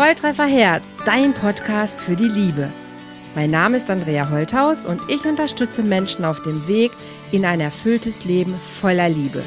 Volltreffer Herz, dein Podcast für die Liebe. Mein Name ist Andrea Holthaus und ich unterstütze Menschen auf dem Weg in ein erfülltes Leben voller Liebe.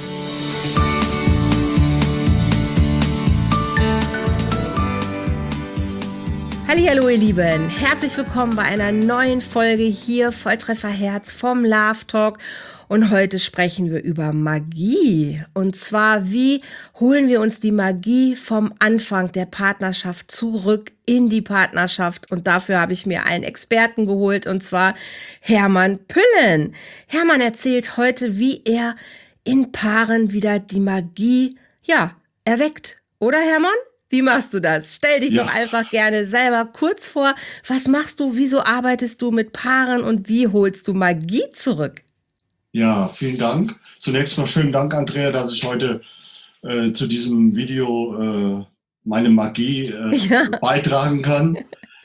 Hallihallo ihr Lieben, herzlich willkommen bei einer neuen Folge hier Volltreffer Herz vom Love Talk. Und heute sprechen wir über Magie. Und zwar, wie holen wir uns die Magie vom Anfang der Partnerschaft zurück in die Partnerschaft? Und dafür habe ich mir einen Experten geholt, und zwar Hermann Püllen. Hermann erzählt heute, wie er in Paaren wieder die Magie, erweckt. Oder Hermann? Wie machst du das? Stell dich doch einfach gerne selber kurz vor. Was machst du? Wieso arbeitest du mit Paaren? Und wie holst du Magie zurück? Ja, vielen Dank. Zunächst mal schönen Dank, Andrea, dass ich heute zu diesem Video meine Magie beitragen kann.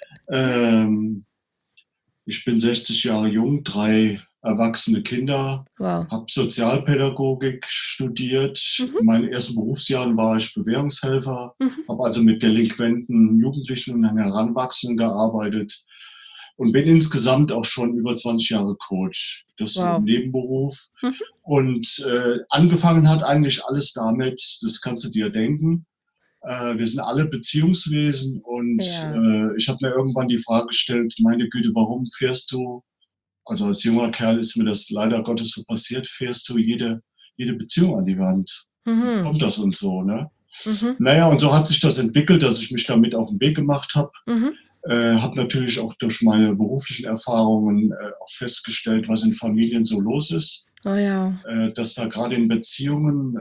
Ich bin 60 Jahre jung, 3 erwachsene Kinder, habe Sozialpädagogik studiert. In meinen ersten Berufsjahren war ich Bewährungshelfer, habe also mit delinquenten Jugendlichen und Heranwachsenden gearbeitet. Und bin insgesamt auch schon über 20 Jahre Coach. Das ist ein Nebenberuf. Und angefangen hat eigentlich alles damit, das kannst du dir denken. Wir sind alle Beziehungswesen und ich habe mir irgendwann die Frage gestellt, meine Güte, warum fährst du, also als junger Kerl ist mir das leider Gottes so passiert, fährst du jede Beziehung an die Wand. Wie kommt das und so, ne? Naja, und so hat sich das entwickelt, dass ich mich damit auf den Weg gemacht habe. Habe natürlich auch durch meine beruflichen Erfahrungen auch festgestellt, was in Familien so los ist. Dass da gerade in Beziehungen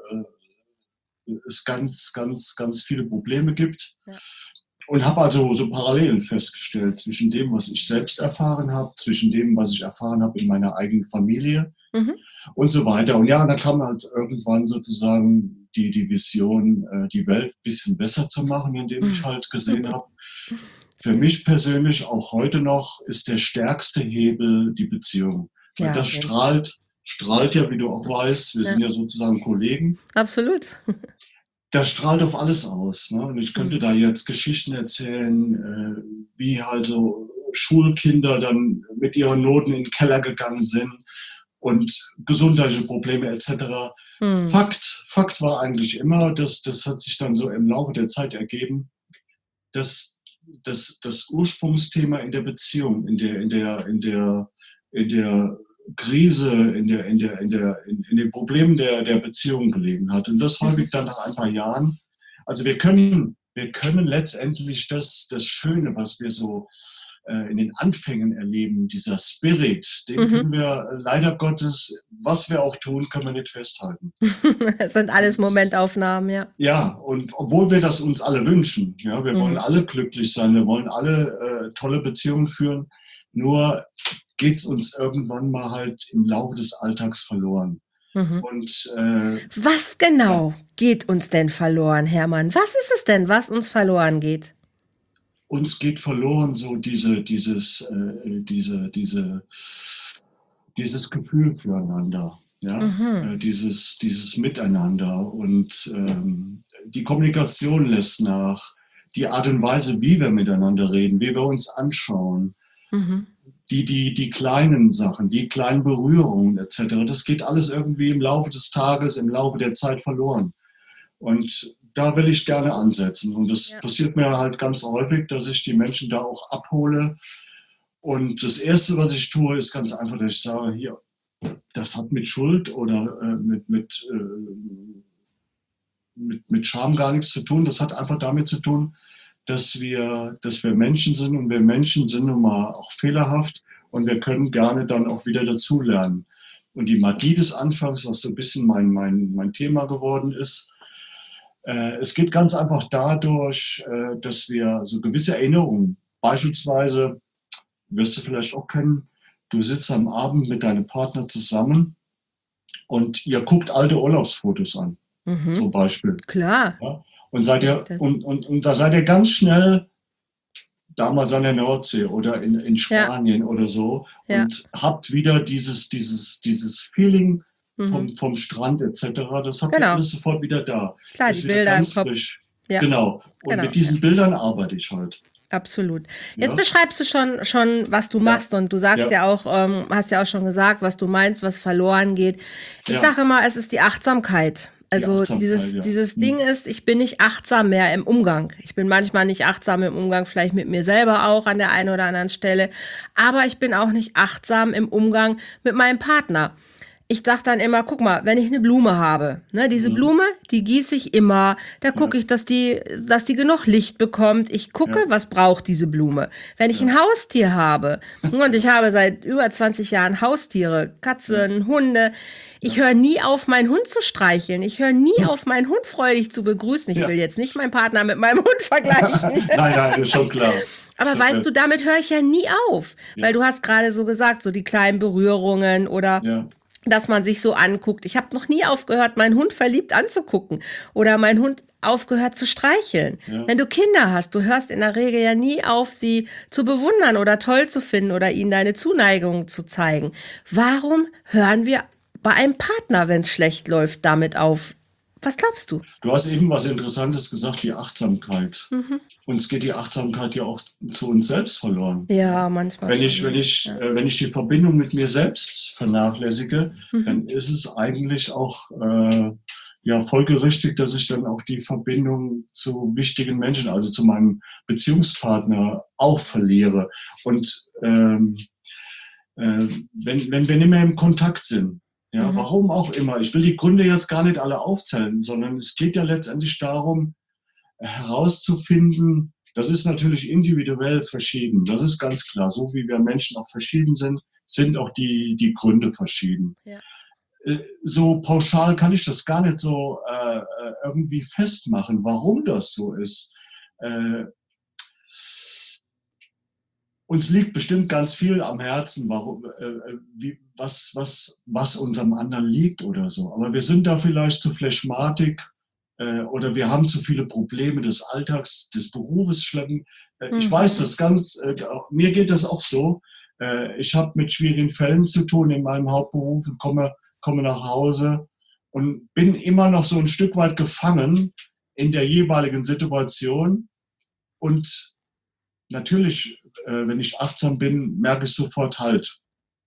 es ganz, ganz, ganz viele Probleme gibt. Und habe also so Parallelen festgestellt zwischen dem, was ich selbst erfahren habe, zwischen dem, was ich erfahren habe in meiner eigenen Familie und so weiter. Und ja, da kam halt irgendwann sozusagen die Vision, die Welt ein bisschen besser zu machen, indem ich halt gesehen habe, für mich persönlich, auch heute noch, ist der stärkste Hebel die Beziehung. Und das strahlt ja, wie du auch weißt, wir sind ja sozusagen Kollegen. Absolut. Das strahlt auf alles aus. Ne? Und ich könnte da jetzt Geschichten erzählen, wie halt so Schulkinder dann mit ihren Noten in den Keller gegangen sind und gesundheitliche Probleme etc. Fakt war eigentlich immer, das hat sich dann so im Laufe der Zeit ergeben, dass das Ursprungsthema in der Beziehung, in der Krise, in den Problemen der Beziehung gelegen hat. Und das häufig dann nach ein paar Jahren. Also wir können letztendlich das Schöne, was wir so in den Anfängen erleben, dieser Spirit, den können wir leider Gottes, was wir auch tun, können wir nicht festhalten. Das sind alles Momentaufnahmen, ja. Ja, und obwohl wir das uns alle wünschen, ja, wir wollen alle glücklich sein, wir wollen alle tolle Beziehungen führen, nur geht es uns irgendwann mal halt im Laufe des Alltags verloren. Und was genau geht uns denn verloren, Hermann? Was ist es denn, was uns verloren geht? Uns geht verloren so dieses Gefühl füreinander, ja, dieses Miteinander und die Kommunikation lässt nach, die Art und Weise, wie wir miteinander reden, wie wir uns anschauen, die kleinen Sachen, die kleinen Berührungen etc. Das geht alles irgendwie im Laufe des Tages, im Laufe der Zeit verloren. Und da will ich gerne ansetzen. Und das passiert mir halt ganz häufig, dass ich die Menschen da auch abhole. Und das Erste, was ich tue, ist ganz einfach, dass ich sage, hier, das hat mit Schuld oder mit Scham gar nichts zu tun. Das hat einfach damit zu tun, dass wir Menschen sind und wir Menschen sind nun mal auch fehlerhaft und wir können gerne dann auch wieder dazulernen. Und die Magie des Anfangs, was so ein bisschen mein Thema geworden ist, es geht ganz einfach dadurch, dass wir so gewisse Erinnerungen, beispielsweise, wirst du vielleicht auch kennen, du sitzt am Abend mit deinem Partner zusammen und ihr guckt alte Urlaubsfotos an, zum Beispiel. Klar. Ja? Und da seid ihr ganz schnell damals an der Nordsee oder in Spanien oder so und habt wieder dieses Feeling vom Strand etc. Das habt ihr alles sofort wieder da. Klar, ist die wieder Bilder ganz im Kopf. frisch. Ja. Genau. Und mit diesen Bildern arbeite ich halt. Absolut. Jetzt beschreibst du schon, was du machst und du sagst ja auch, hast ja auch schon gesagt, was du meinst, was verloren geht. Ich sage immer, es ist die Achtsamkeit. Also dieses Ding ist, ich bin nicht achtsam mehr im Umgang. Ich bin manchmal nicht achtsam im Umgang, vielleicht mit mir selber auch an der einen oder anderen Stelle. Aber ich bin auch nicht achtsam im Umgang mit meinem Partner. Ich sag dann immer, guck mal, wenn ich eine Blume habe, ne, diese Blume, die gieße ich immer, da gucke ich, dass die genug Licht bekommt. Ich gucke, was braucht diese Blume. Wenn ich ein Haustier habe, und ich habe seit über 20 Jahren Haustiere, Katzen, Hunde, ich höre nie auf, meinen Hund zu streicheln. Ich höre nie auf, meinen Hund freudig zu begrüßen. Ich will jetzt nicht meinen Partner mit meinem Hund vergleichen. Nein, ist schon klar. Aber weißt du, damit höre ich ja nie auf. Weil du hast gerade so gesagt, so die kleinen Berührungen oder dass man sich so anguckt. Ich habe noch nie aufgehört, meinen Hund verliebt anzugucken oder meinen Hund aufgehört zu streicheln. Ja. Wenn du Kinder hast, du hörst in der Regel ja nie auf, sie zu bewundern oder toll zu finden oder ihnen deine Zuneigung zu zeigen. Warum hören wir bei einem Partner, wenn es schlecht läuft, damit auf? Was glaubst du? Du hast eben was Interessantes gesagt, die Achtsamkeit. Uns geht die Achtsamkeit ja auch zu uns selbst verloren. Ja, manchmal. Wenn ich die Verbindung mit mir selbst vernachlässige, dann ist es eigentlich auch folgerichtig, dass ich dann auch die Verbindung zu wichtigen Menschen, also zu meinem Beziehungspartner, auch verliere. Und wenn wir nicht mehr im Kontakt sind, warum auch immer. Ich will die Gründe jetzt gar nicht alle aufzählen, sondern es geht ja letztendlich darum, herauszufinden, das ist natürlich individuell verschieden. Das ist ganz klar. So wie wir Menschen auch verschieden sind auch die Gründe verschieden. Ja. So pauschal kann ich das gar nicht so irgendwie festmachen, warum das so ist. Uns liegt bestimmt ganz viel am Herzen, warum, was uns am anderen liegt oder so. Aber wir sind da vielleicht zu Phlegmatik oder wir haben zu viele Probleme des Alltags, des Berufes schleppen. Ich weiß das ganz, mir geht das auch so. Ich habe mit schwierigen Fällen zu tun in meinem Hauptberuf und komme nach Hause und bin immer noch so ein Stück weit gefangen in der jeweiligen Situation. Und natürlich, wenn ich achtsam bin, merke ich sofort halt.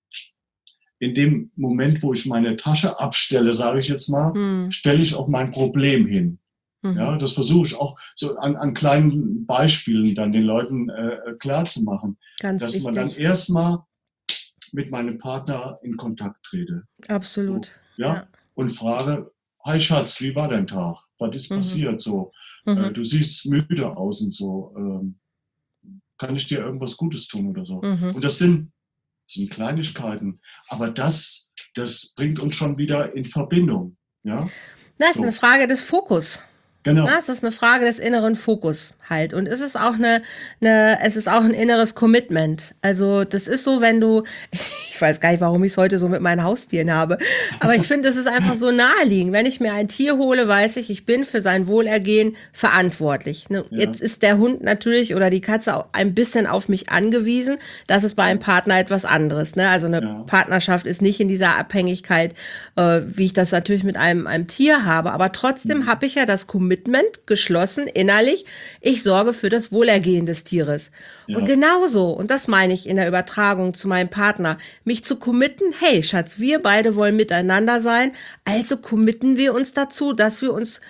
In dem Moment, wo ich meine Tasche abstelle, sage ich jetzt mal, stelle ich auch mein Problem hin. Ja, das versuche ich auch so an kleinen Beispielen dann den Leuten klar zu machen, dass man dann erstmal mit meinem Partner in Kontakt trete. Absolut. So, ja, und frage, hi Schatz, wie war dein Tag? Was ist passiert so? Du siehst müde aus und so. Kann ich dir irgendwas Gutes tun oder so? Und das sind Kleinigkeiten, aber das bringt uns schon wieder in Verbindung. Ja? Das ist eine Frage des Fokus. Genau. Das ist eine Frage des inneren Fokus halt. Und es ist auch es ist auch ein inneres Commitment. Also das ist so, wenn du, ich weiß gar nicht, warum ich es heute so mit meinen Haustieren habe, aber ich finde, es ist einfach so naheliegend. Wenn ich mir ein Tier hole, weiß ich bin für sein Wohlergehen verantwortlich. Ne? Ja. Jetzt ist der Hund natürlich oder die Katze auch ein bisschen auf mich angewiesen. Das ist bei einem Partner etwas anderes. Ne? Also eine Partnerschaft ist nicht in dieser Abhängigkeit, wie ich das natürlich mit einem Tier habe. Aber trotzdem habe ich ja das Commitment geschlossen, innerlich, ich sorge für das Wohlergehen des Tieres. Ja. Und genauso, und das meine ich in der Übertragung zu meinem Partner, mich zu committen, hey Schatz, wir beide wollen miteinander sein, also committen wir uns dazu, dass wir uns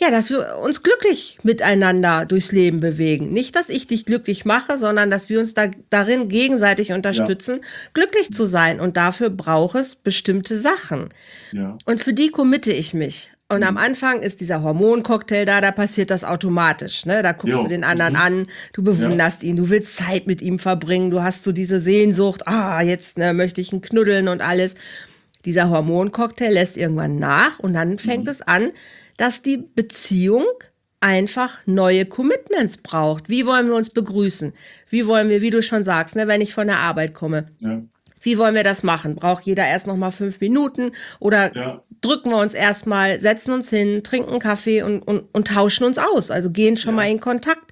glücklich miteinander durchs Leben bewegen. Nicht, dass ich dich glücklich mache, sondern dass wir uns darin gegenseitig unterstützen, glücklich zu sein. Und dafür braucht es bestimmte Sachen. Ja. Und für die committe ich mich. Und am Anfang ist dieser Hormoncocktail da passiert das automatisch. Ne? Da guckst du den anderen an, du bewunderst ihn, du willst Zeit mit ihm verbringen, du hast so diese Sehnsucht, jetzt möchte ich ihn knuddeln und alles. Dieser Hormoncocktail lässt irgendwann nach und dann fängt es an, dass die Beziehung einfach neue Commitments braucht. Wie wollen wir uns begrüßen? Wie wollen wir, wie du schon sagst, wenn ich von der Arbeit komme, wie wollen wir das machen? Braucht jeder erst noch mal 5 Minuten oder drücken wir uns erstmal, setzen uns hin, trinken Kaffee und tauschen uns aus, also gehen schon mal in Kontakt.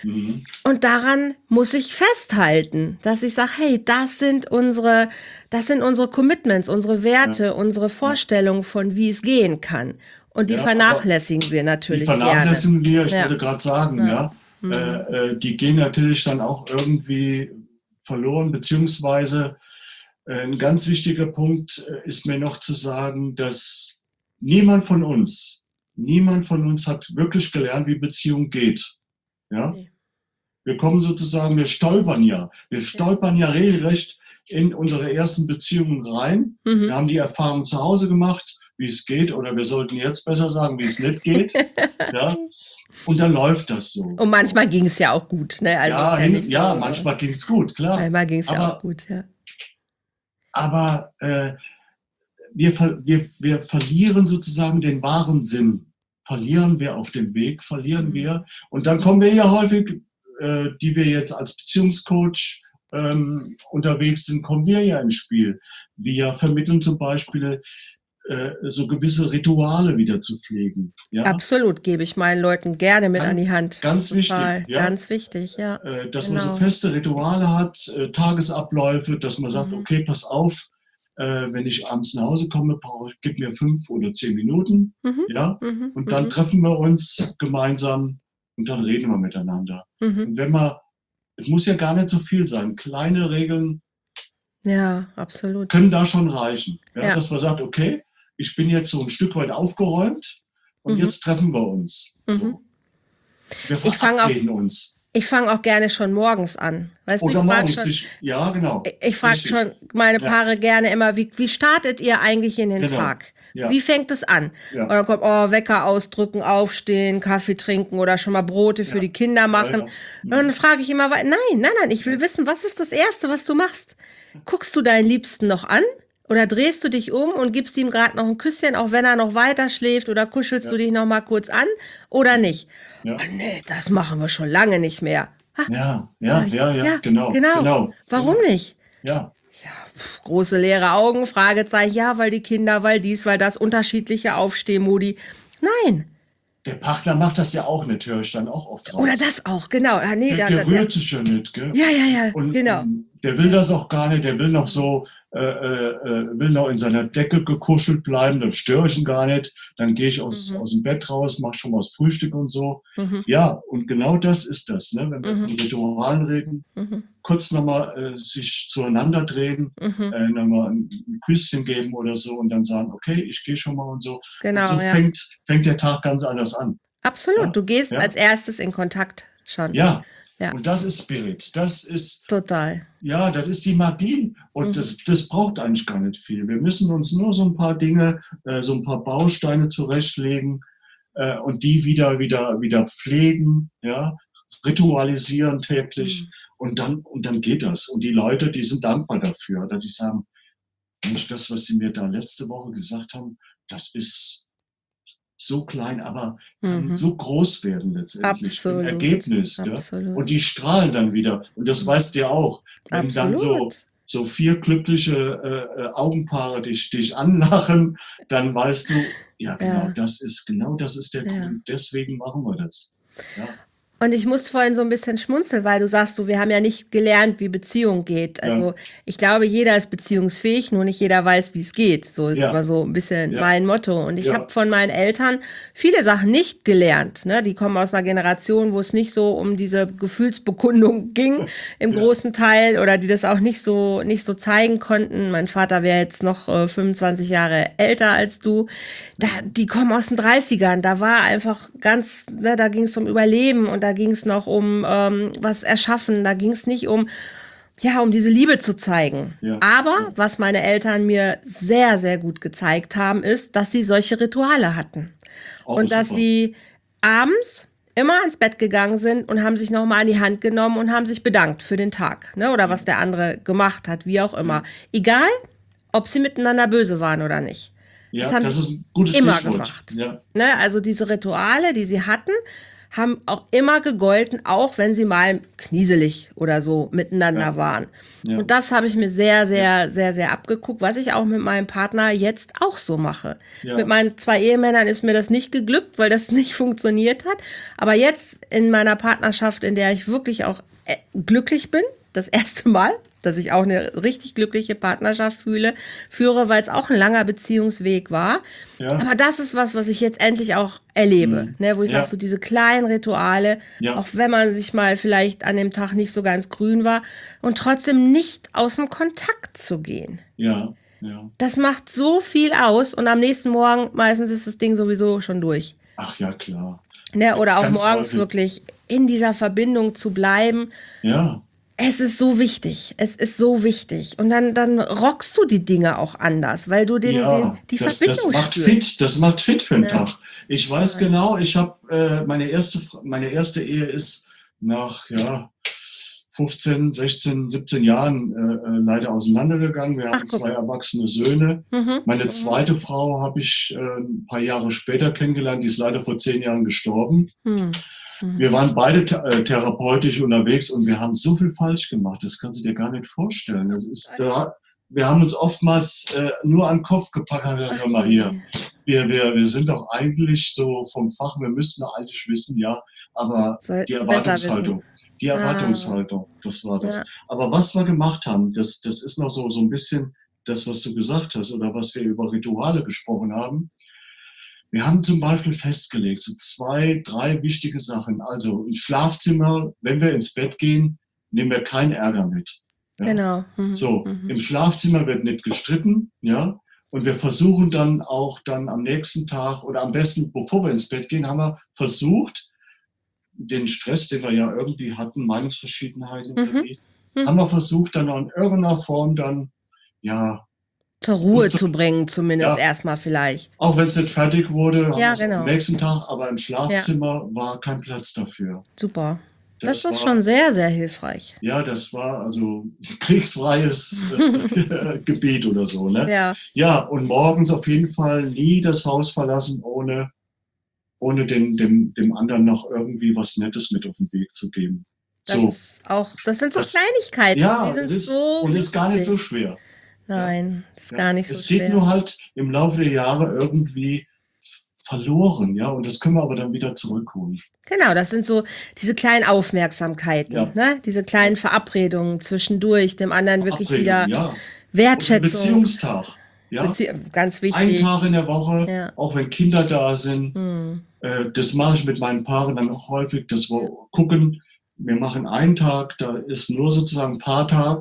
Und daran muss ich festhalten, dass ich sage, hey, das sind unsere Commitments, unsere Werte, unsere Vorstellungen von, wie es gehen kann. Und die vernachlässigen wir natürlich gerne. Die vernachlässigen wir, ich Ja. wollte gerade sagen, die gehen natürlich dann auch irgendwie verloren, beziehungsweise ein ganz wichtiger Punkt ist mir noch zu sagen, dass niemand von uns hat wirklich gelernt, wie Beziehung geht. Ja? Nee. Wir kommen sozusagen, wir stolpern ja regelrecht in unsere ersten Beziehungen rein. Wir haben die Erfahrung zu Hause gemacht, wie es geht, oder wir sollten jetzt besser sagen, wie es nicht geht. Ja? Und dann läuft das so. Und manchmal ging es ja auch gut. Ne? Also manchmal ging es gut, klar. Manchmal ging es ja auch gut, ja. Aber wir verlieren sozusagen den wahren Sinn. Verlieren wir auf dem Weg, Und dann kommen wir ja häufig, die wir jetzt als Beziehungscoach unterwegs sind, kommen wir ja ins Spiel. Wir vermitteln zum Beispiel so gewisse Rituale wieder zu pflegen. Ja? Absolut, gebe ich meinen Leuten gerne mit an die Hand. Ganz wichtig. Ja? Ganz wichtig, ja. Dass man so feste Rituale hat, Tagesabläufe, dass man sagt, okay, pass auf, wenn ich abends nach Hause komme, gib mir 5 oder 10 Minuten, und dann treffen wir uns gemeinsam und dann reden wir miteinander. Und es muss ja gar nicht so viel sein, kleine Regeln absolut. können da schon reichen. Ja? Dass man sagt, okay, ich bin jetzt so ein Stück weit aufgeräumt und jetzt treffen wir uns. So. Wir verabreden uns. Ich fange auch gerne schon morgens an. Weißt Oder du, morgens, genau. Ich frage schon meine Paare gerne immer, wie startet ihr eigentlich in den Tag? Ja. Wie fängt es an? Ja. Und dann kommt, Wecker ausdrücken, aufstehen, Kaffee trinken oder schon mal Brote für die Kinder machen. Und dann frage ich immer, nein, ich will wissen, was ist das Erste, was du machst? Guckst du deinen Liebsten noch an? Oder drehst du dich um und gibst ihm gerade noch ein Küsschen, auch wenn er noch weiter schläft, oder kuschelst du dich noch mal kurz an oder nicht? Ja. Oh, nee, das machen wir schon lange nicht mehr. Genau. Warum nicht? Ja. Große leere Augen, Fragezeichen, weil die Kinder, weil dies, weil das, unterschiedliche Aufstehmodi. Nein. Der Partner macht das ja auch nicht, höre ich dann auch oft raus. Oder das auch, genau. Der rührt sich ja nicht, gell? Ja, und, genau. Der will das auch gar nicht, der will noch so, will noch in seiner Decke gekuschelt bleiben, dann störe ich ihn gar nicht, dann gehe ich aus dem Bett raus, mache schon mal das Frühstück und so. Ja, und genau das ist das, ne? Wenn wir von Ritualen reden, kurz nochmal sich zueinander drehen, nochmal ein Küsschen geben oder so und dann sagen, okay, ich gehe schon mal und so. Genau, und so fängt der Tag ganz anders an. Absolut, du gehst als erstes in Kontakt schon. Ja. Und das ist Spirit, das ist... Total. Ja, das ist die Magie und das braucht eigentlich gar nicht viel. Wir müssen uns nur so ein paar Dinge, so ein paar Bausteine zurechtlegen und die wieder pflegen, ritualisieren täglich und dann geht das. Und die Leute, die sind dankbar dafür, dass sie sagen, Mensch, das, was sie mir da letzte Woche gesagt haben, das ist so klein, aber kann so groß werden letztendlich im Ergebnis. Absolut. Und die strahlen dann wieder. Und das weißt du ja auch. Wenn dann so 4 glückliche Augenpaare dich anlachen, dann weißt du, das ist der Grund. Deswegen machen wir das. Ja. Und ich musste vorhin so ein bisschen schmunzeln, weil du sagst, wir haben ja nicht gelernt, wie Beziehung geht. Also ich glaube, jeder ist beziehungsfähig, nur nicht jeder weiß, wie es geht. So ist immer so ein bisschen mein Motto. Und ich habe von meinen Eltern viele Sachen nicht gelernt. Ne? Die kommen aus einer Generation, wo es nicht so um diese Gefühlsbekundung ging im großen Teil oder die das auch nicht so zeigen konnten. Mein Vater wäre jetzt noch 25 Jahre älter als du. Die kommen aus den 30ern. Da war einfach ganz, da ging es um Überleben und da ging es noch um was erschaffen, da ging es nicht um diese Liebe zu zeigen. Ja. Aber was meine Eltern mir sehr, sehr gut gezeigt haben, ist, dass sie solche Rituale hatten. Und dass sie abends immer ins Bett gegangen sind und haben sich nochmal an die Hand genommen und haben sich bedankt für den Tag, ne? Oder was der andere gemacht hat, wie auch immer. Egal, ob sie miteinander böse waren oder nicht. Ja, das ist ein gutes immer Stichwort. Gemacht. Ja. Ne? Also diese Rituale, die sie hatten, haben auch immer gegolten, auch wenn sie mal knieselig oder so miteinander waren. Ja. Und das habe ich mir sehr, sehr, sehr, sehr abgeguckt, was ich auch mit meinem Partner jetzt auch so mache. Ja. Mit meinen 2 Ehemännern ist mir das nicht geglückt, weil das nicht funktioniert hat. Aber jetzt in meiner Partnerschaft, in der ich wirklich auch glücklich bin, das erste Mal, dass ich auch eine richtig glückliche Partnerschaft führe, weil es auch ein langer Beziehungsweg war. Ja. Aber das ist was ich jetzt endlich auch erlebe, ne, wo ich sage, so diese kleinen Rituale, auch wenn man sich mal vielleicht an dem Tag nicht so ganz grün war und trotzdem nicht aus dem Kontakt zu gehen. Ja, ja. Das macht so viel aus und am nächsten Morgen meistens ist das Ding sowieso schon durch. Ach ja, klar. Ne, oder auch Ganz morgens häufig. wirklich in dieser Verbindung zu bleiben. Ja. Es ist so wichtig. Es ist so wichtig. Und dann rockst du die Dinge auch anders, weil du die Verbindung spürst. Das macht fit für den Tag. Ich weiß genau, ich habe meine erste Ehe ist nach 15, 16, 17 Jahren leider auseinandergegangen. Wir hatten 2 erwachsene Söhne. Meine zweite Frau habe ich ein paar Jahre später kennengelernt. Die ist leider vor 10 Jahren gestorben. Wir waren beide therapeutisch unterwegs und wir haben so viel falsch gemacht. Das kannst du dir gar nicht vorstellen. Wir haben uns oftmals nur an den Kopf gepackt. Hör mal hier. Wir sind doch eigentlich so vom Fach, wir müssten eigentlich wissen, ja, aber die Erwartungshaltung. Die Erwartungshaltung, das war das. Ja. Aber was wir gemacht haben, das ist noch so ein bisschen das, was du gesagt hast oder was wir über Rituale gesprochen haben. Wir haben zum Beispiel festgelegt, so 2, 3 wichtige Sachen. Also im Schlafzimmer, wenn wir ins Bett gehen, nehmen wir keinen Ärger mit. Ja? Genau. Im Schlafzimmer wird nicht gestritten, ja. Und wir versuchen dann auch am nächsten Tag oder am besten, bevor wir ins Bett gehen, haben wir versucht, den Stress, den wir ja irgendwie hatten, Meinungsverschiedenheiten, haben wir versucht, dann in irgendeiner Form dann, zur Ruhe zu bringen, zumindest erstmal vielleicht. Auch wenn es nicht fertig wurde, haben wir es am nächsten Tag, aber im Schlafzimmer war kein Platz dafür. Super. Das ist schon sehr, sehr hilfreich. Ja, das war also kriegsfreies Gebiet oder so. Ne? Ja, und morgens auf jeden Fall nie das Haus verlassen, ohne dem anderen noch irgendwie was Nettes mit auf den Weg zu geben. Das sind so Kleinigkeiten. Ja, die sind ist gar nicht so schwer. Nein, das ist gar nicht so schwer. Es geht nur halt im Laufe der Jahre irgendwie verloren, ja, und das können wir aber dann wieder zurückholen. Genau, das sind so diese kleinen Aufmerksamkeiten, ne? Diese kleinen Verabredungen zwischendurch, dem anderen wirklich wieder Wertschätzung. Beziehungstag, ganz wichtig. Ein Tag in der Woche, auch wenn Kinder da sind. Das mache ich mit meinen Paaren dann auch häufig, dass wir gucken, wir machen einen Tag, da ist nur sozusagen Paartag.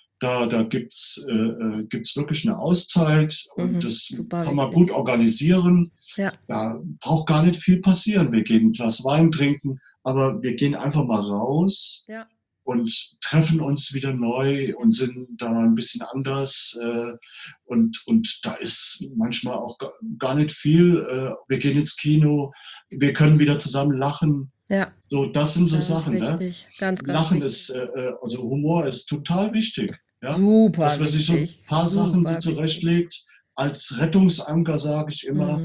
Da gibt's wirklich eine Auszeit und das kann man gut organisieren. Ja. Da braucht gar nicht viel passieren. Wir gehen ein Glas Wein trinken, aber wir gehen einfach mal raus und treffen uns wieder neu und sind da ein bisschen anders. Und da ist manchmal auch gar nicht viel. Wir gehen ins Kino, wir können wieder zusammen lachen. Ja. So, das sind so Sachen. Wichtig. Ne? Ganz Lachen wichtig. ist, also Humor ist total wichtig. Ja? Super. Dass man sich so ein paar Sachen so zurechtlegt. Als Rettungsanker sage ich immer,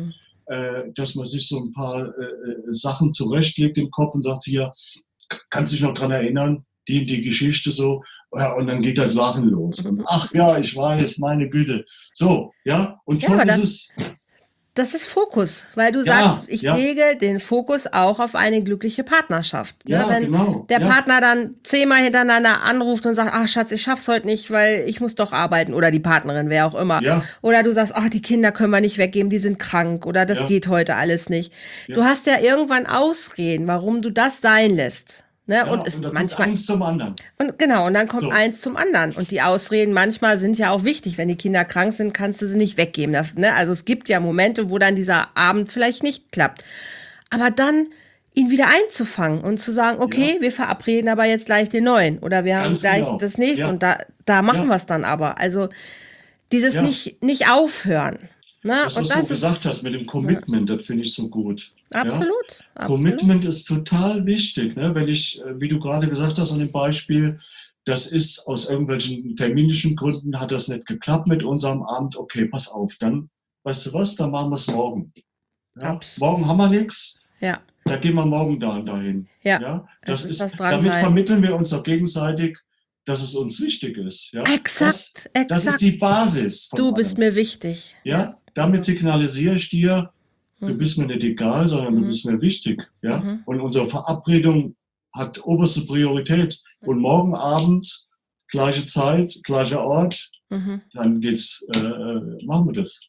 dass man sich so ein paar Sachen zurechtlegt im Kopf und sagt, hier, kannst du dich noch dran erinnern, die Geschichte so, und dann geht das Lachen los. Und, ach ja, ich weiß, meine Güte. So, ja, und schon ist es... Das ist Fokus, weil du sagst, ich lege den Fokus auch auf eine glückliche Partnerschaft. Ja, wenn genau. Der Partner dann 10-mal hintereinander anruft und sagt, ach Schatz, ich schaff's heute nicht, weil ich muss doch arbeiten. Oder die Partnerin, wer auch immer. Ja. Oder du sagst, ach, die Kinder können wir nicht weggeben, die sind krank. Oder das geht heute alles nicht. Du hast ja irgendwann Ausreden, warum du das sein lässt. Ne? Und es manchmal kommt eins zum anderen. Und dann kommt eins zum anderen. Und die Ausreden manchmal sind ja auch wichtig. Wenn die Kinder krank sind, kannst du sie nicht weggeben. Ne? Also es gibt ja Momente, wo dann dieser Abend vielleicht nicht klappt. Aber dann ihn wieder einzufangen und zu sagen, okay, wir verabreden aber jetzt gleich den neuen. Oder wir haben gleich das nächste. Und da machen wir es dann aber. Also dieses nicht aufhören. Ne? Das, was du gesagt hast mit dem Commitment, das finde ich so gut. Absolut. Commitment ist total wichtig. Ne? Wenn ich, wie du gerade gesagt hast an dem Beispiel, das ist aus irgendwelchen terminischen Gründen, hat das nicht geklappt mit unserem Abend. Okay, pass auf, dann, weißt du was, dann machen wir es morgen. Ja? Morgen haben wir nichts. Ja. Da gehen wir morgen dahin. Ja. Das ist damit vermitteln wir uns auch gegenseitig, dass es uns wichtig ist. Ja? Exakt. Das ist die Basis. Du bist mir wichtig. Ja, damit signalisiere ich dir, du bist mir nicht egal, sondern du bist mir wichtig. Ja? Und unsere Verabredung hat oberste Priorität. Und morgen Abend gleiche Zeit, gleicher Ort, dann machen wir das.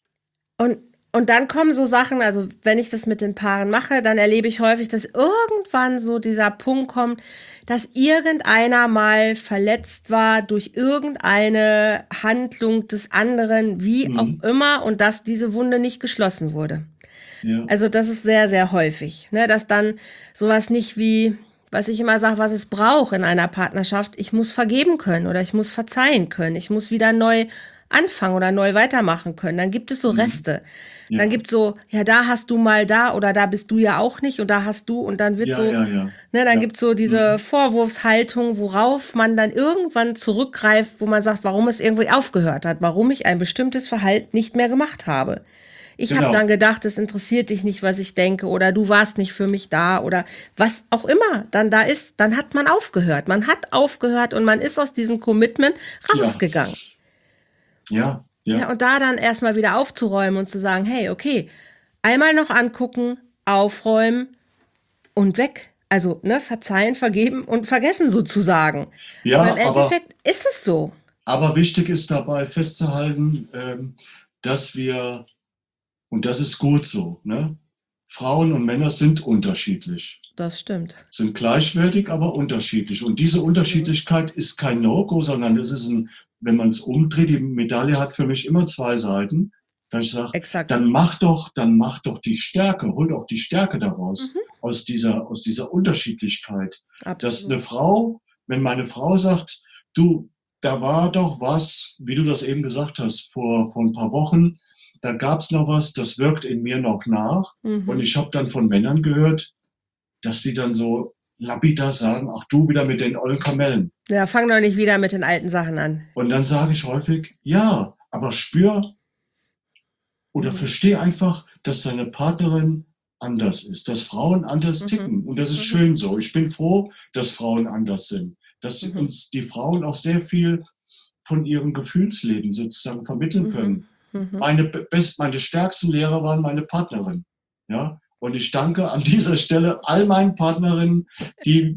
Und dann kommen so Sachen, also wenn ich das mit den Paaren mache, dann erlebe ich häufig, dass irgendwann so dieser Punkt kommt, dass irgendeiner mal verletzt war durch irgendeine Handlung des anderen, wie auch immer, und dass diese Wunde nicht geschlossen wurde. Ja. Also das ist sehr, sehr häufig, ne, dass dann sowas nicht wie, was ich immer sage, was es braucht in einer Partnerschaft, ich muss vergeben können oder ich muss verzeihen können, ich muss wieder neu anfangen oder neu weitermachen können. Dann gibt es so Reste. Ja. Dann gibt es so, ja, da hast du mal da oder da bist du ja auch nicht und da hast du und dann wird Ne, dann gibt es so diese Vorwurfshaltung, worauf man dann irgendwann zurückgreift, wo man sagt, warum es irgendwie aufgehört hat, warum ich ein bestimmtes Verhalten nicht mehr gemacht habe. Ich habe dann gedacht, es interessiert dich nicht, was ich denke oder du warst nicht für mich da oder was auch immer dann da ist, dann hat man aufgehört. Man hat aufgehört und man ist aus diesem Commitment rausgegangen. Ja. Ja, und da dann erstmal wieder aufzuräumen und zu sagen, hey, okay, einmal noch angucken, aufräumen und weg. Also, ne, verzeihen, vergeben und vergessen sozusagen. Ja, aber im Endeffekt ist es so. Aber wichtig ist dabei festzuhalten, dass wir, und das ist gut so, ne? Frauen und Männer sind unterschiedlich. Das stimmt. Sind gleichwertig, aber unterschiedlich. Und diese Unterschiedlichkeit ist kein No-Go, sondern es ist wenn man es umdreht, die Medaille hat für mich immer zwei Seiten. Dass ich sage, dann mach doch die Stärke, hol doch die Stärke daraus, aus dieser Unterschiedlichkeit. Absolut. Dass eine Frau, wenn meine Frau sagt, du, da war doch was, wie du das eben gesagt hast, vor ein paar Wochen, da gab es noch was, das wirkt in mir noch nach. Und ich habe dann von Männern gehört, dass die dann so lapidar sagen, ach du wieder mit den ollen Kamellen. Ja, fang doch nicht wieder mit den alten Sachen an. Und dann sage ich häufig, ja, aber spür oder versteh einfach, dass deine Partnerin anders ist, dass Frauen anders ticken. Und das ist schön so. Ich bin froh, dass Frauen anders sind, dass uns die Frauen auch sehr viel von ihrem Gefühlsleben sozusagen vermitteln können. Meine stärksten Lehrer waren meine Partnerin. Ja? Und ich danke an dieser Stelle all meinen Partnerinnen, die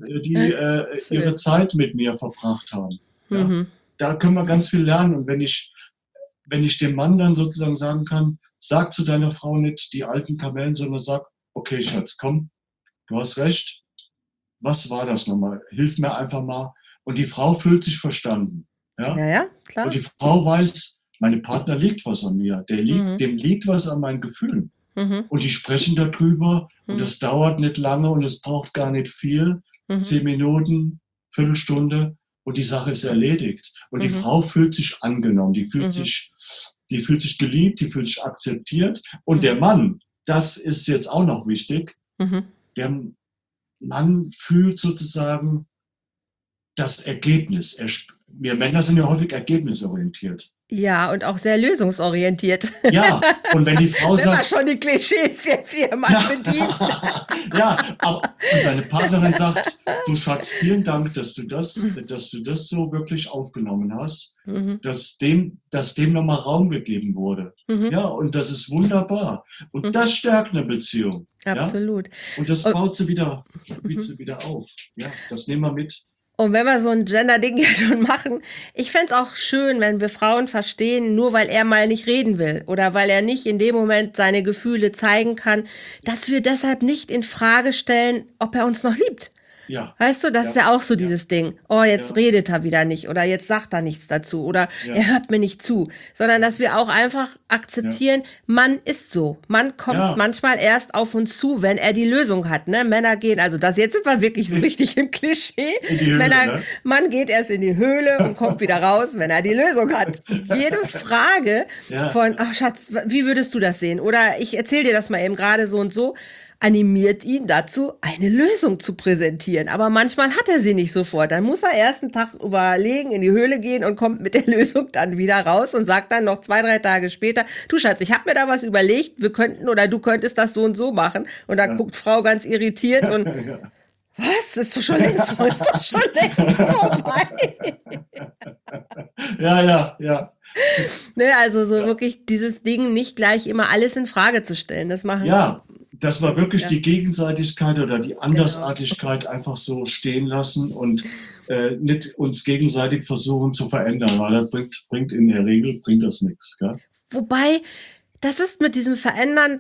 ihre Zeit mit mir verbracht haben. Ja? Da können wir ganz viel lernen. Und wenn ich dem Mann dann sozusagen sagen kann, sag zu deiner Frau nicht die alten Kamellen, sondern sag, okay, Schatz, komm, du hast recht. Was war das nochmal? Hilf mir einfach mal. Und die Frau fühlt sich verstanden. Ja, klar. Und die Frau weiß, meine Partner liegt was an mir. Dem liegt was an meinen Gefühlen. Und die sprechen darüber und das dauert nicht lange und es braucht gar nicht viel. 10 Minuten, Viertelstunde und die Sache ist erledigt. Und die Frau fühlt sich angenommen, die fühlt sich geliebt, die fühlt sich akzeptiert. Und der Mann, das ist jetzt auch noch wichtig, der Mann fühlt sozusagen das Ergebnis. Wir Männer sind ja häufig ergebnisorientiert. Ja, und auch sehr lösungsorientiert. Ja, und wenn die Frau sagt... Wenn schon die Klischees jetzt hier mal bedient. Ja, und seine Partnerin sagt, du Schatz, vielen Dank, dass du das so wirklich aufgenommen hast, dass dem nochmal Raum gegeben wurde. Ja, und das ist wunderbar. Und das stärkt eine Beziehung. Absolut. Ja? Und das baut sie wieder auf. Ja, das nehmen wir mit. Und wenn wir so ein Gender-Ding ja schon machen, ich fände es auch schön, wenn wir Frauen verstehen, nur weil er mal nicht reden will oder weil er nicht in dem Moment seine Gefühle zeigen kann, dass wir deshalb nicht in Frage stellen, ob er uns noch liebt. Ja. Weißt du, das ist ja auch so dieses Ding. Oh, jetzt redet er wieder nicht oder jetzt sagt er nichts dazu oder er hört mir nicht zu. Sondern, dass wir auch einfach akzeptieren, Mann ist so. Mann kommt manchmal erst auf uns zu, wenn er die Lösung hat. Ne? Männer gehen, also das jetzt sind wir wirklich so richtig im Klischee. In die Höhle, ne? Mann geht erst in die Höhle und kommt wieder raus, wenn er die Lösung hat. Jede Frage von, ach Schatz, wie würdest du das sehen? Oder ich erzähle dir das mal eben gerade so und so. Animiert ihn dazu, eine Lösung zu präsentieren. Aber manchmal hat er sie nicht sofort. Dann muss er erst einen Tag überlegen, in die Höhle gehen und kommt mit der Lösung dann wieder raus und sagt dann noch 2, 3 Tage später, du Schatz, ich habe mir da was überlegt, wir könnten oder du könntest das so und so machen. Und dann guckt Frau ganz irritiert und was? Ist doch schon längst vorbei. Ja. Ne, also so wirklich dieses Ding nicht gleich immer alles in Frage zu stellen. Das machen dass wir wirklich die Gegenseitigkeit oder die Andersartigkeit einfach so stehen lassen und nicht uns gegenseitig versuchen zu verändern, weil das bringt in der Regel das nichts. Gell? Wobei, das ist mit diesem Verändern,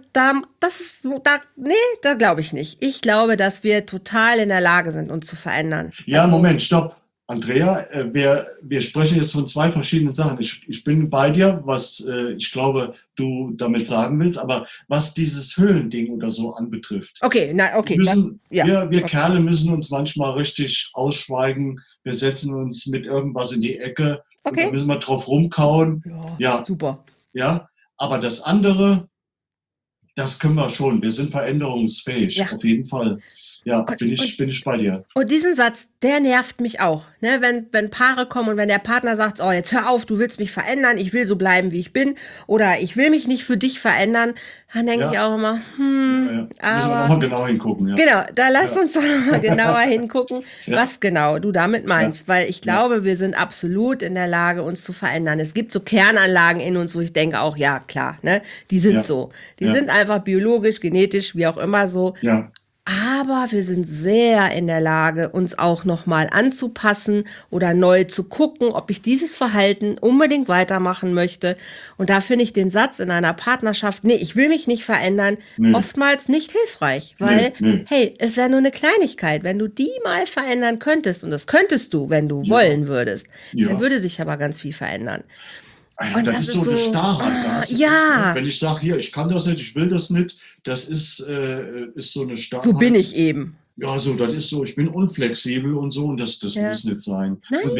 nee, da glaube ich nicht. Ich glaube, dass wir total in der Lage sind, uns zu verändern. Ja, also, Moment, stopp. Andrea, wir sprechen jetzt von zwei verschiedenen Sachen. Ich bin bei dir, was ich glaube, du damit sagen willst, aber was dieses Höhlending oder so anbetrifft. Okay, okay. Wir Kerle müssen uns manchmal richtig ausschweigen. Wir setzen uns mit irgendwas in die Ecke. Okay. Und da müssen wir drauf rumkauen. Ja, super. Ja, aber das andere, das können wir schon. Wir sind veränderungsfähig, auf jeden Fall. Ja, bin ich bei dir. Und diesen Satz, der nervt mich auch. Ne? Wenn Paare kommen und wenn der Partner sagt, oh, jetzt hör auf, du willst mich verändern, ich will so bleiben, wie ich bin, oder ich will mich nicht für dich verändern, dann denke ich auch immer, müssen wir nochmal genau hingucken. Ja. Genau, da lass uns doch nochmal genauer hingucken, was genau du damit meinst, weil ich glaube, wir sind absolut in der Lage, uns zu verändern. Es gibt so Kernanlagen in uns, wo ich denke auch, ja klar, ne, die sind so. Die sind einfach biologisch, genetisch, wie auch immer so. Ja. Aber wir sind sehr in der Lage, uns auch nochmal anzupassen oder neu zu gucken, ob ich dieses Verhalten unbedingt weitermachen möchte. Und da finde ich den Satz in einer Partnerschaft, nee, ich will mich nicht verändern, oftmals nicht hilfreich. Weil, hey, es wäre nur eine Kleinigkeit. Wenn du die mal verändern könntest, und das könntest du, wenn du wollen würdest, dann würde sich aber ganz viel verändern. Ja, das ist so eine Starrheit. Wenn ich sage, hier, ich kann das nicht, ich will das nicht, das ist so eine Starrheit. So bin ich eben. Ja, so, das ist so, ich bin unflexibel und so, und das muss nicht sein. Nein. Und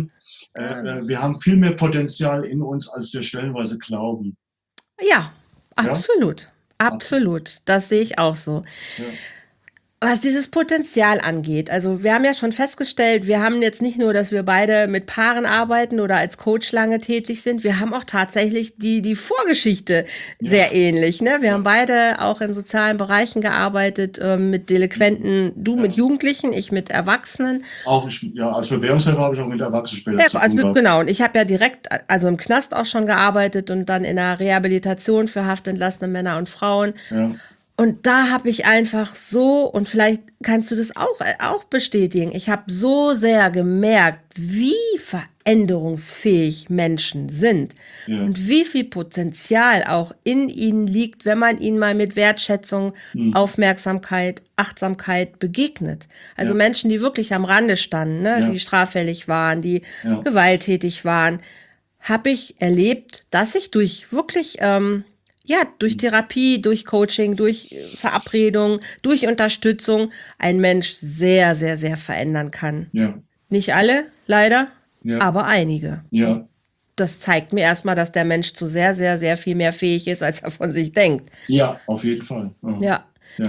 wir haben viel mehr Potenzial in uns, als wir stellenweise glauben. Ja, absolut. Absolut. Das sehe ich auch so. Ja. Was dieses Potenzial angeht, also wir haben ja schon festgestellt, wir haben jetzt nicht nur, dass wir beide mit Paaren arbeiten oder als Coach lange tätig sind, wir haben auch tatsächlich die Vorgeschichte sehr ähnlich. Ne? Wir haben beide auch in sozialen Bereichen gearbeitet, mit Delinquenten, du mit Jugendlichen, ich mit Erwachsenen. Auch als Bewährungshelfer habe ich auch mit Erwachsenen später zu tun gehabt. Genau, und ich habe ja direkt, also im Knast auch schon gearbeitet und dann in der Rehabilitation für haftentlassene Männer und Frauen. Ja. Und da habe ich einfach so, und vielleicht kannst du das auch bestätigen, ich habe so sehr gemerkt, wie veränderungsfähig Menschen sind und wie viel Potenzial auch in ihnen liegt, wenn man ihnen mal mit Wertschätzung, Aufmerksamkeit, Achtsamkeit begegnet. Also Menschen, die wirklich am Rande standen, ne, die straffällig waren, die gewalttätig waren, habe ich erlebt, dass ich durch wirklich durch Therapie, durch Coaching, durch Verabredung, durch Unterstützung ein Mensch sehr, sehr, sehr verändern kann. Ja. Nicht alle, leider, aber einige. Ja. Das zeigt mir erstmal, dass der Mensch zu sehr, sehr, sehr viel mehr fähig ist, als er von sich denkt. Ja, auf jeden Fall. Ja.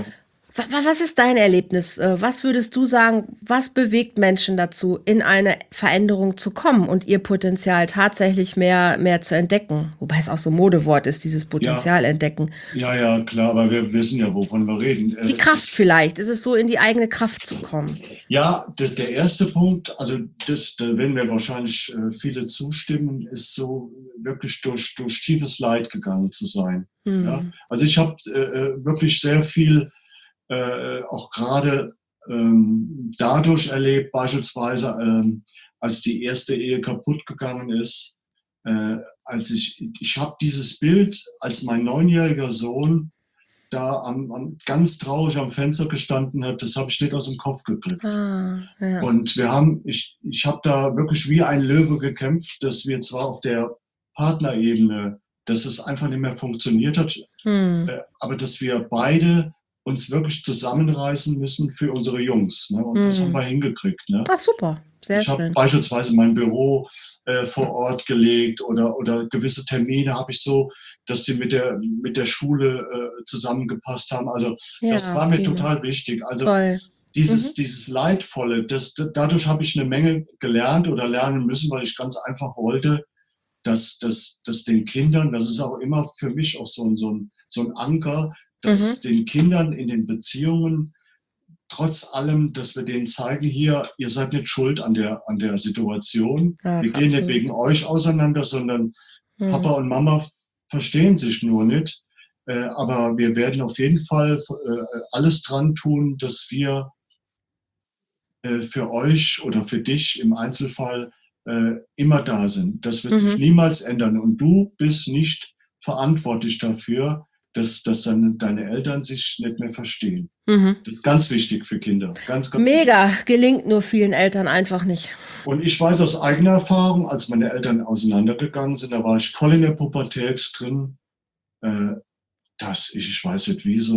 Was ist dein Erlebnis? Was würdest du sagen, was bewegt Menschen dazu, in eine Veränderung zu kommen und ihr Potenzial tatsächlich mehr zu entdecken? Wobei es auch so ein Modewort ist, dieses Potenzial entdecken. Ja, klar, aber wir wissen ja, wovon wir reden. Die Kraft vielleicht, ist es so, in die eigene Kraft zu kommen? Ja, der erste Punkt, also da werden wir wahrscheinlich viele zustimmen, ist so wirklich durch tiefes Leid gegangen zu sein. Ja? Also ich habe wirklich sehr viel auch gerade dadurch erlebt, beispielsweise als die erste Ehe kaputt gegangen ist, als ich habe dieses Bild, als mein 9-jähriger Sohn da ganz traurig am Fenster gestanden hat, das habe ich nicht aus dem Kopf gekriegt. Und ich habe da wirklich wie ein Löwe gekämpft, dass wir zwar auf der Partnerebene, dass es einfach nicht mehr funktioniert hat, aber dass wir beide uns wirklich zusammenreißen müssen für unsere Jungs. Ne? Und das haben wir hingekriegt. Ne? Ach, super. Sehr schön. Ich habe beispielsweise mein Büro vor Ort gelegt oder gewisse Termine habe ich so, dass die mit der Schule zusammengepasst haben. Also das war mir total wichtig. Also dieses Leidvolle, dadurch habe ich eine Menge gelernt oder lernen müssen, weil ich ganz einfach wollte, dass den Kindern, das ist auch immer für mich auch so ein Anker, dass den Kindern in den Beziehungen trotz allem, dass wir denen zeigen, hier, ihr seid nicht schuld an der Situation. Ja, wir gehen nicht wegen euch auseinander, sondern Papa und Mama verstehen sich nur nicht. Aber wir werden auf jeden Fall alles dran tun, dass wir für euch oder für dich im Einzelfall immer da sind. Das wird sich niemals ändern. Und du bist nicht verantwortlich dafür, dass deine Eltern sich nicht mehr verstehen. Das ist ganz wichtig für Kinder. Ganz, ganz Mega, wichtig. gelingt nur vielen Eltern einfach nicht. Und ich weiß aus eigener Erfahrung, als meine Eltern auseinandergegangen sind, da war ich voll in der Pubertät drin, dass ich weiß nicht, wie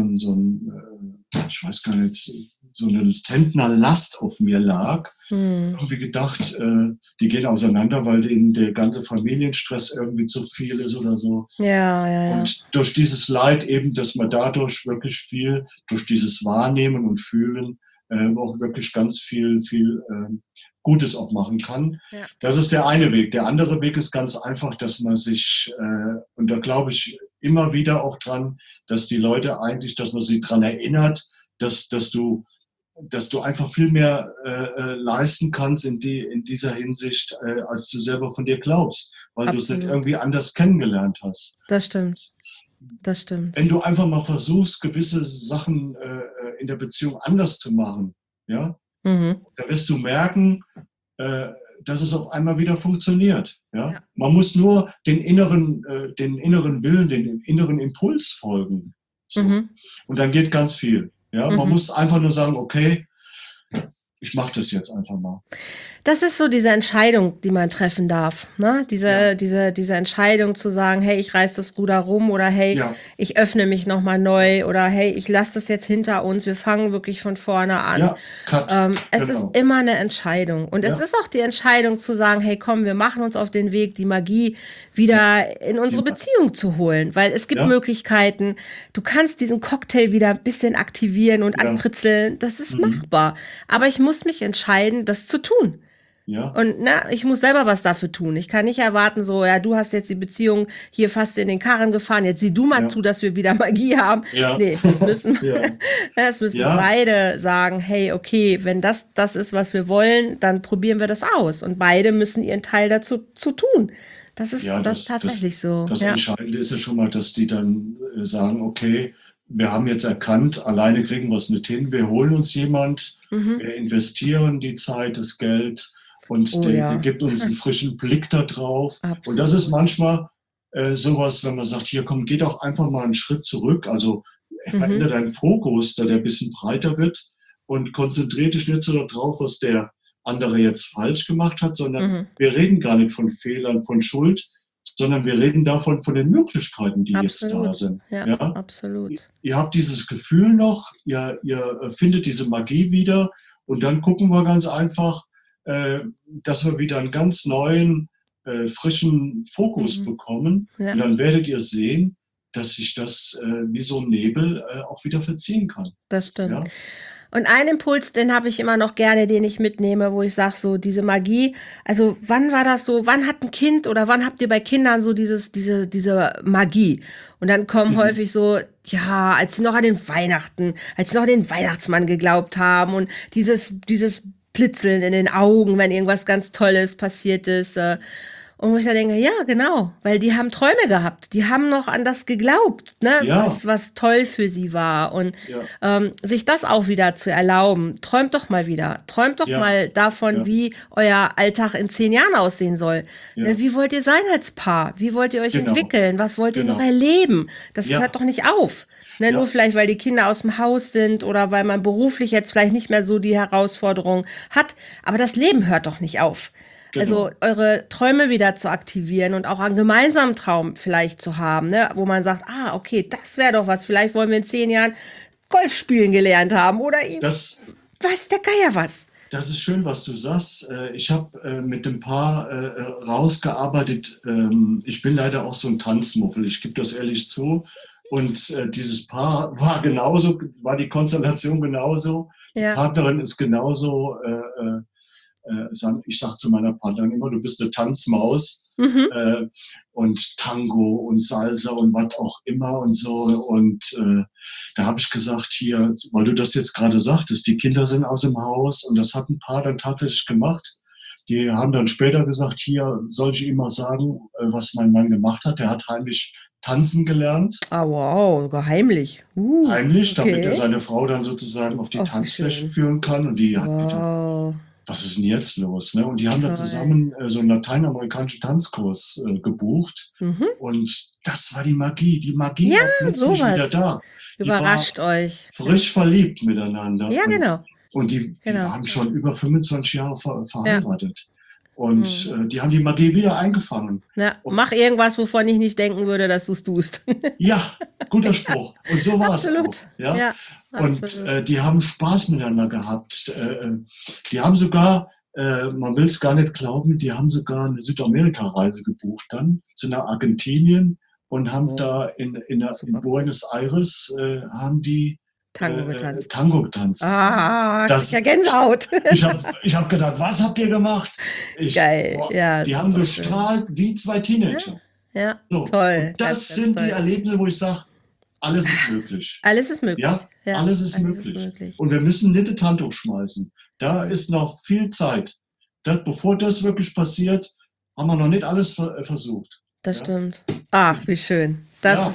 ich weiß gar nicht, so eine Zentnerlast auf mir lag. Irgendwie gedacht, die gehen auseinander, weil ihnen der ganze Familienstress irgendwie zu viel ist oder so. Ja. Und durch dieses Leid eben, dass man dadurch wirklich viel, durch dieses Wahrnehmen und Fühlen, auch wirklich ganz viel Gutes auch machen kann. Ja. Das ist der eine Weg. Der andere Weg ist ganz einfach, dass man sich, und da glaube ich immer wieder auch dran, dass die Leute eigentlich, dass man sie dran erinnert, dass du einfach viel mehr leisten kannst in dieser Hinsicht, als du selber von dir glaubst, weil du es nicht irgendwie anders kennengelernt hast. Das stimmt. Wenn du einfach mal versuchst, gewisse Sachen in der Beziehung anders zu machen, ja, da wirst du merken, dass es auf einmal wieder funktioniert. Ja? Man muss nur den inneren Willen, den inneren Impuls folgen. So. Und dann geht ganz viel. Ja? Man muss einfach nur sagen, okay, ich mache das jetzt einfach mal. Das ist so diese Entscheidung, die man treffen darf. Ne? Diese Entscheidung zu sagen, hey, ich reiß das Ruder rum oder hey, ich öffne mich nochmal neu oder hey, ich lasse das jetzt hinter uns, wir fangen wirklich von vorne an. Ja, cut. Es ist immer eine Entscheidung. Und es ist auch die Entscheidung zu sagen, hey, komm, wir machen uns auf den Weg, die Magie wieder in unsere Beziehung zu holen. Weil es gibt Möglichkeiten, du kannst diesen Cocktail wieder ein bisschen aktivieren und ankritzeln. Das ist machbar. Aber ich muss mich entscheiden, das zu tun. Ja. Und ich muss selber was dafür tun. Ich kann nicht erwarten, so, ja, du hast jetzt die Beziehung hier fast in den Karren gefahren, jetzt sieh du mal zu, dass wir wieder Magie haben. Ja. Nee, das müssen beide sagen, hey, okay, wenn das ist, was wir wollen, dann probieren wir das aus. Und beide müssen ihren Teil dazu tun. Das ist tatsächlich so. Das Entscheidende ist ja schon mal, dass die dann sagen, okay, wir haben jetzt erkannt, alleine kriegen wir es nicht hin, wir holen uns jemand, wir investieren die Zeit, das Geld, und der gibt uns einen frischen Blick da drauf. Absolut. Und das ist manchmal sowas, wenn man sagt, hier komm, geh doch einfach mal einen Schritt zurück. Also verändere deinen Fokus, da der ein bisschen breiter wird und konzentriere dich nicht so darauf, was der andere jetzt falsch gemacht hat, sondern wir reden gar nicht von Fehlern, von Schuld, sondern wir reden davon, von den Möglichkeiten, die jetzt da sind. Ja, absolut. Ihr habt dieses Gefühl noch, ihr findet diese Magie wieder und dann gucken wir ganz einfach, dass wir wieder einen ganz neuen, frischen Fokus bekommen. Ja. Und dann werdet ihr sehen, dass sich das wie so ein Nebel auch wieder verziehen kann. Das stimmt. Ja? Und einen Impuls, den habe ich immer noch gerne, den ich mitnehme, wo ich sage, so diese Magie, also wann war das so, wann hat ein Kind oder wann habt ihr bei Kindern so diese Magie? Und dann kommen häufig so, ja, als sie noch an den Weihnachtsmann geglaubt haben und dieses Blitzeln in den Augen, wenn irgendwas ganz Tolles passiert ist. Und wo ich da denke, ja, genau, weil die haben Träume gehabt, die haben noch an das geglaubt, ne, was toll für sie war. Und sich das auch wieder zu erlauben, träumt doch mal wieder. Träumt doch mal davon, wie euer Alltag in 10 Jahren aussehen soll. Ja. Wie wollt ihr sein als Paar? Wie wollt ihr euch entwickeln? Was wollt ihr noch erleben? Das hört doch nicht auf. Ne, nur vielleicht, weil die Kinder aus dem Haus sind oder weil man beruflich jetzt vielleicht nicht mehr so die Herausforderung hat. Aber das Leben hört doch nicht auf. Genau. Also eure Träume wieder zu aktivieren und auch einen gemeinsamen Traum vielleicht zu haben, ne, wo man sagt, okay, das wäre doch was. Vielleicht wollen wir in 10 Jahren Golf spielen gelernt haben oder weiß der Geier was. Das ist schön, was du sagst. Ich habe mit dem Paar rausgearbeitet. Ich bin leider auch so ein Tanzmuffel, ich gebe das ehrlich zu. Und dieses Paar war die Konstellation genauso. Die Partnerin ist genauso, ich sage zu meiner Partnerin immer, du bist eine Tanzmaus. Und Tango und Salsa und was auch immer und so. Und da habe ich gesagt, hier, weil du das jetzt gerade sagtest, die Kinder sind aus dem Haus und das hat ein Paar dann tatsächlich gemacht. Die haben dann später gesagt, hier soll ich ihm mal sagen, was mein Mann gemacht hat. Der hat heimlich tanzen gelernt. Ah, wow, sogar heimlich. Heimlich, okay. damit er seine Frau dann sozusagen auf die Tanzfläche führen kann. Und die hat gedacht, was ist denn jetzt los? Ne? Und die haben da zusammen so einen lateinamerikanischen Tanzkurs gebucht. Und das war die Magie. Die Magie war plötzlich wieder da. Überrascht euch. Frisch verliebt miteinander. Ja, genau. Und die waren schon über 25 Jahre verheiratet. Und die haben die Magie wieder eingefangen. Ja, mach irgendwas, wovon ich nicht denken würde, dass du es tust. Ja, guter Spruch. Und so war es auch. Ja? Und die haben Spaß miteinander gehabt. Die haben sogar, man will es gar nicht glauben, die haben sogar eine Südamerika-Reise gebucht dann, sind nach Argentinien und haben da in Buenos Aires haben die Tango getanzt. Ah, das, ja Gänsehaut. Ich hab gedacht, was habt ihr gemacht? Geil. Ja, die haben gestrahlt wie zwei Teenager. Ja, so. Toll. Das sind die Erlebnisse, wo ich sage, alles ist möglich. Alles ist möglich. Ja, alles ist möglich. Und wir müssen nicht das Handtuch schmeißen. Da ist noch viel Zeit. Bevor das wirklich passiert, haben wir noch nicht alles versucht. Das stimmt. Ach, wie schön. Das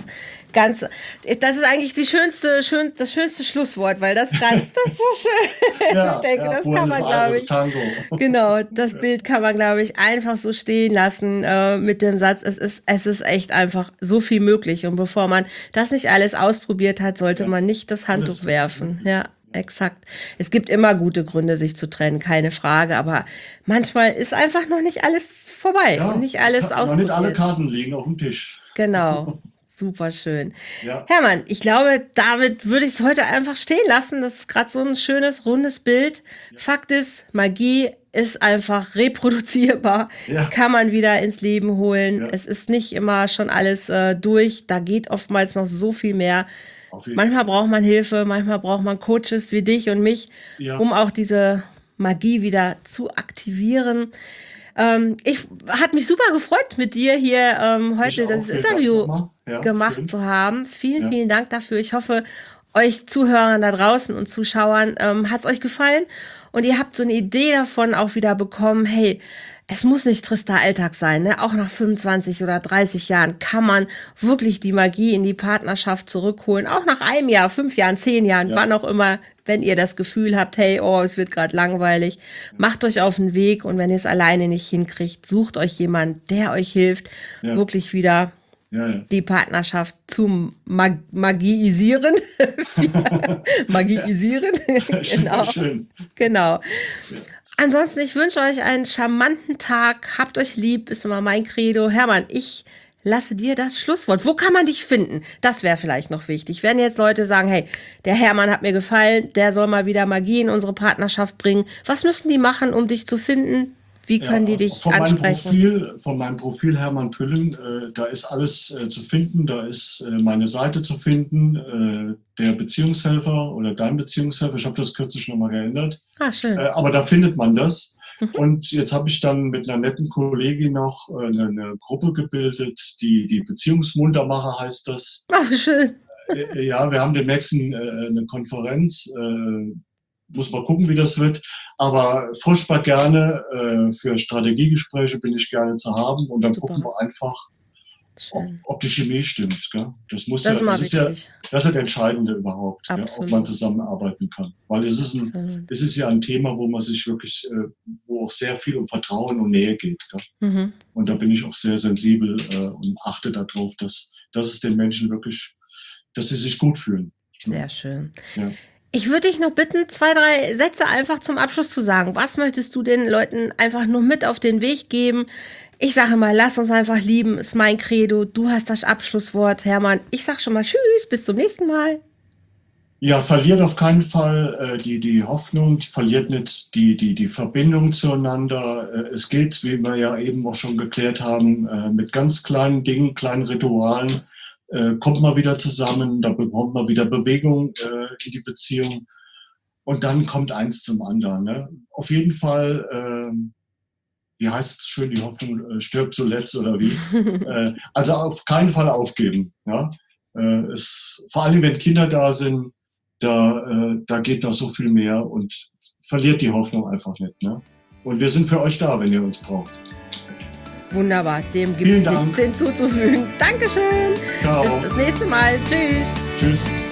ist eigentlich das schönste Schlusswort, weil das reizt das so schön. Ja, ich denke, das kann man, glaube ich. Tango. Genau, das Bild kann man, glaube ich, einfach so stehen lassen mit dem Satz, es ist echt einfach so viel möglich. Und bevor man das nicht alles ausprobiert hat, sollte man nicht das Handtuch werfen. Ja. Exakt. Es gibt immer gute Gründe, sich zu trennen, keine Frage, aber manchmal ist einfach noch nicht alles vorbei und nicht alles ausprobiert. Noch nicht alle Karten liegen auf dem Tisch. Genau. Super schön. Ja. Hermann, ich glaube, damit würde ich es heute einfach stehen lassen. Das ist gerade so ein schönes, rundes Bild. Ja. Fakt ist, Magie ist einfach reproduzierbar, kann man wieder ins Leben holen. Ja. Es ist nicht immer schon alles durch. Da geht oftmals noch so viel mehr. Manchmal braucht man Hilfe, manchmal braucht man Coaches wie dich und mich, um auch diese Magie wieder zu aktivieren. Hat mich super gefreut, mit dir hier heute das Interview gemacht zu haben. Vielen, vielen Dank dafür. Ich hoffe, euch Zuhörern da draußen und Zuschauern hat es euch gefallen und ihr habt so eine Idee davon auch wieder bekommen, hey, es muss nicht trister Alltag sein, ne? Auch nach 25 oder 30 Jahren kann man wirklich die Magie in die Partnerschaft zurückholen. Auch nach einem Jahr, 5 Jahren, 10 Jahren, wann auch immer, wenn ihr das Gefühl habt, hey, es wird gerade langweilig, macht euch auf den Weg und wenn ihr es alleine nicht hinkriegt, sucht euch jemanden, der euch hilft, wirklich wieder die Partnerschaft zu magiisieren. Magiisieren. Genau. Schön. Genau. Ansonsten, ich wünsche euch einen charmanten Tag. Habt euch lieb, ist immer mein Credo. Hermann, ich lasse dir das Schlusswort. Wo kann man dich finden? Das wäre vielleicht noch wichtig. Wenn jetzt Leute sagen, hey, der Hermann hat mir gefallen, der soll mal wieder Magie in unsere Partnerschaft bringen. Was müssen die machen, um dich zu finden? Wie können die dich ansprechen? Von meinem Profil Hermann Püllen, da ist alles zu finden. Da ist meine Seite zu finden, der Beziehungshelfer oder dein Beziehungshelfer. Ich habe das kürzlich nochmal geändert. Ah, schön. Aber da findet man das. Und jetzt habe ich dann mit einer netten Kollegin noch eine Gruppe gebildet, die Beziehungsmuntermacher heißt das. Ach, schön. Ja, wir haben demnächst eine Konferenz. Muss mal gucken, wie das wird. Aber furchtbar gerne für Strategiegespräche bin ich gerne zu haben. Und dann gucken wir einfach, ob die Chemie stimmt. Gell? Das ist ja das Entscheidende überhaupt, gell? Ob man zusammenarbeiten kann. Weil es ist ja ein Thema, wo man sich wirklich, wo auch sehr viel um Vertrauen und Nähe geht. Gell? Und da bin ich auch sehr sensibel und achte darauf, dass es den Menschen wirklich, dass sie sich gut fühlen. Sehr schön. Ja. Ich würde dich noch bitten, 2, 3 Sätze einfach zum Abschluss zu sagen. Was möchtest du den Leuten einfach nur mit auf den Weg geben? Ich sage mal, lass uns einfach lieben, ist mein Credo. Du hast das Abschlusswort, Hermann. Ich sage schon mal Tschüss, bis zum nächsten Mal. Ja, verliert auf keinen Fall die Hoffnung, verliert nicht die Verbindung zueinander. Es geht, wie wir ja eben auch schon geklärt haben, mit ganz kleinen Dingen, kleinen Ritualen, kommt man wieder zusammen, da bekommt man wieder Bewegung in die Beziehung und dann kommt eins zum anderen. Ne? Auf jeden Fall, wie heißt es schön, die Hoffnung stirbt zuletzt oder wie? Also auf keinen Fall aufgeben. Ja? Vor allem, wenn Kinder da sind, da geht noch so viel mehr und verliert die Hoffnung einfach nicht. Ne? Und wir sind für euch da, wenn ihr uns braucht. Wunderbar, dem gibt es nichts hinzuzufügen. Dankeschön. Ciao. Bis das nächste Mal. Tschüss. Tschüss.